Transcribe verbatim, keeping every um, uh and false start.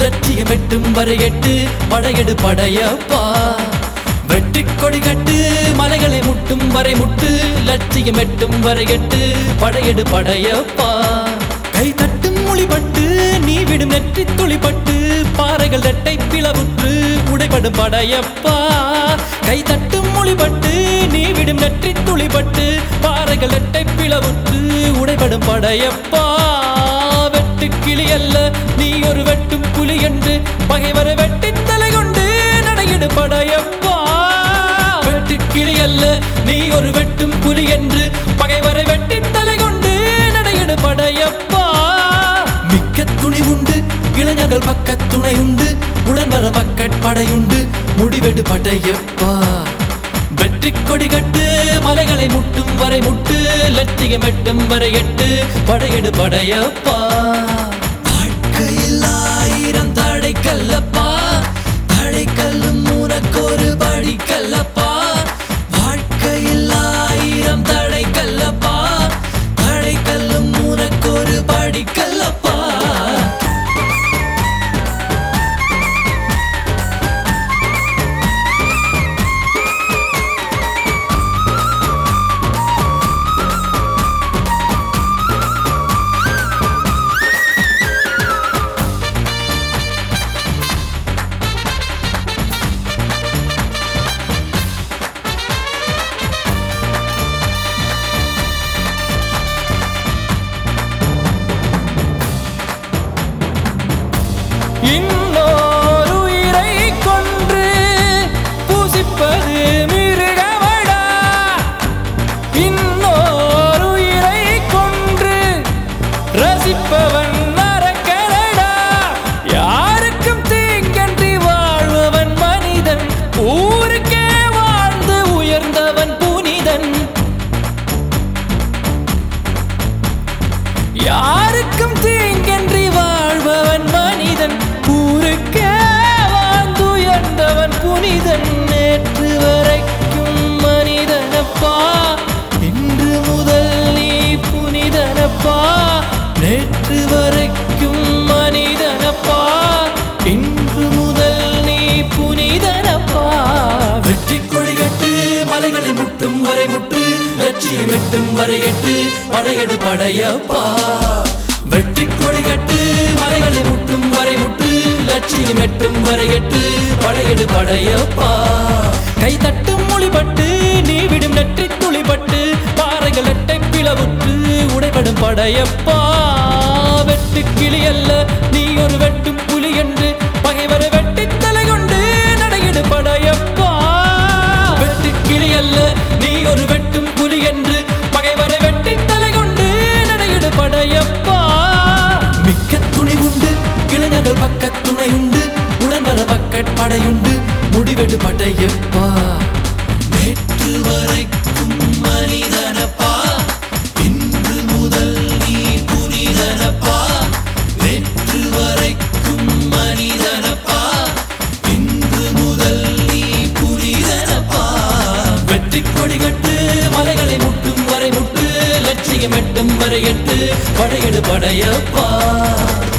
லட்சியம் எட்டும் வரை எட்டு படையெடு படையப்பா வெற்றி கொடி கட்டு மலைகளை முட்டும் வரை முட்டு லட்சியம் எட்டும் வரை எட்டு படையெடு படையப்பா கை தட்டும் மொழிபட்டு நீ விடும் நெற்றி துளிப்பட்டு பாறைகள் ரெட்டை பிளவுற்று உடைபடும் படையப்பா கை தட்டும் மொழிபட்டு நீ விடும் நெற்றி துளிப்பட்டு பாறைகள் ரெட்டை பிளவுற்று உடைபடும் படையப்பா வெட்டு கிளி அல்ல நீ ஒரு வெட்டும் புலி என்று பகைவரை வெட்டி தலை கொண்டு நடையிடு படையப்பா வெட்டு கிளி அல்ல நீ ஒரு வெட்டும் புலி என்று பகைவரை வெட்டி தலை கொண்டு நடையிடு படையப்பா மிக்க துணி உண்டு இளைஞர்கள் பக்க துணை உண்டு உடன் வர பக்கட் படையுண்டு முடிவெடு படையப்பா வெற்றி கொடி கட்டு மலைகளை முட்டும் வரை முட்டு லட்சியம் எட்டும் வரை எட்டு படையெடு படையப்பா வாழ்க்கையில் ஆயிரம் தடை கல்லப்பா தடை கல்லும் உனக்கொரு படி கல்லப்பா வாழ்க்கையில் ஆயிரம் தடை கல்லப்பா தடை கல்லும் உனக்கொரு படி கல்லப்பா இன்னொரு உயிரை கொன்று பூசிப்பது மிருகமடா இன்னொரு உயிரை கொன்று ரசிப்பவன் நரக்கரடா யாருக்கும் தீங்கன்றி வாழ்பவன் மனிதன் ஊருக்கே வாழ்ந்து உயர்ந்தவன் புனிதன் யாருக்கும் தீங்கன்றி வாழ்பவன் மனிதன் ஊருக்கே வாழ்ந்துயர்ந்தவன் புனிதன் நேற்று வரைக்கும் மனிதனப்பா இன்று முதல் நீ புனிதனப்பா நேற்று வரைக்கும் மனிதனப்பா இன்று முதல் நீ புனிதனப்பா வெற்றி கொடி கட்டு மலைகளை முட்டும் வரை முட்டு லட்சியம் எட்டும் வரை எட்டு படையெடு படையப்பா வெற்றி கொடி கட்டு மலைகளை முட்டும் வரை முட்டு லட்சியம் எட்டும் வரை எட்டு படையெடு படையப்பா கை தட்டும் மொழிபட்டு நீ விடும் நெற்றி துளிப்பட்டு பாறைகள் எட்டை பிளவுற்று உடைபடும் படையப்பா வெட்டு கிளி அல்ல நீ ஒரு வெட்டும் புலி என்று பகைவரை வெட்டி தலை கொண்டு நடையிடு படையப்பா வெட்டு கிளி அல்ல நீ ஒரு வெட்டும் புலி என்று பகைவரை வெட்டி தலை கொண்டு நடையிடு படையப்பா மிக்க துணி உண்டு இளைஞர்கள் பக்க துணை உண்டு உடன் வர பக்கட் படையுண்டு முடிவெடு படையப்பா நேற்று வரைக்கும் மனிதனப்பா இன்று முதல் நீ புனிதனப்பா நேற்று வரைக்கும் மனிதனப்பா இன்று முதல் நீ புனிதனப்பா வெற்றி கொடி கட்டு மலைகளை முட்டும் வரை முட்டு லட்சியம் எட்டும் வரை எட்டு படையெடு படையப்பா